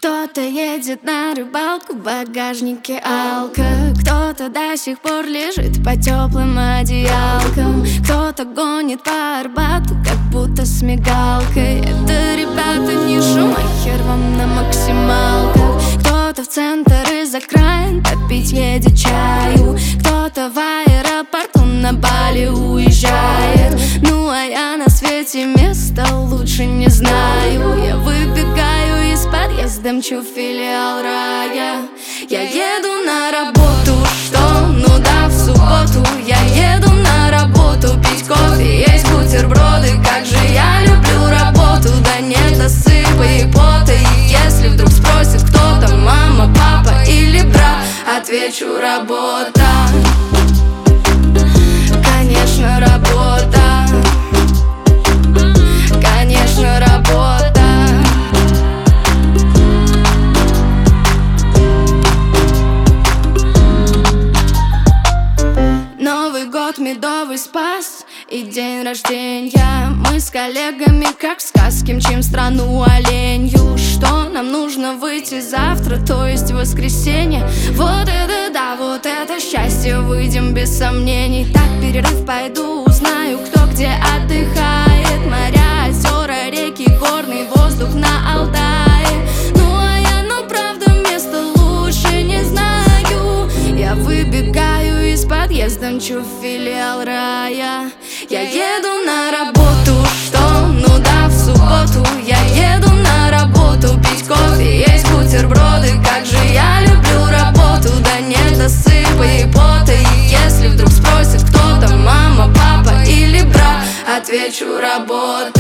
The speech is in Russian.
Кто-то едет на рыбалку, в багажнике алка. Кто-то до сих пор лежит по теплым одеялкам. Кто-то гонит по Арбату, как будто с мигалкой. Это, ребята, не шум, а хер вам на максималках. Кто-то в центр из окраин попить едет чаю. Кто-то в аэропорту на Бали уезжает. Ну а я на свете места лучше не знаю. Я выбегаю из подъезда, мчу в филиал рая. Я еду на работу, что? Ну да, в субботу. Я еду на работу, пить кофе, есть бутерброды. Как же я люблю работу, да нет досыпа и пота. И если вдруг спросит кто-то, мама, папа или брат, отвечу: работа. Конечно, работа. Конечно, работа. Новый год, медовый спас и день рождения. Мы с коллегами, как в сказке, мчим страну оленью. Что нам нужно выйти завтра, то есть в воскресенье. Вот это да, вот это счастье, выйдем без сомнений. Так, перерыв, пойду узнаю, кто где отдыхает. Моря, озера, реки, горный воздух на Алтае. Ну а я, ну правда, место лучше не знаю. Я выбегаю из подъезда, мчу в филиал рая. Я еду на работу, что? Ну да, в субботу. Я еду на работу, пить кофе, есть бутерброды. Как же я люблю работу, да нет досыпа и пота. И если вдруг спросит кто-то, мама, папа или брат, отвечу: работа.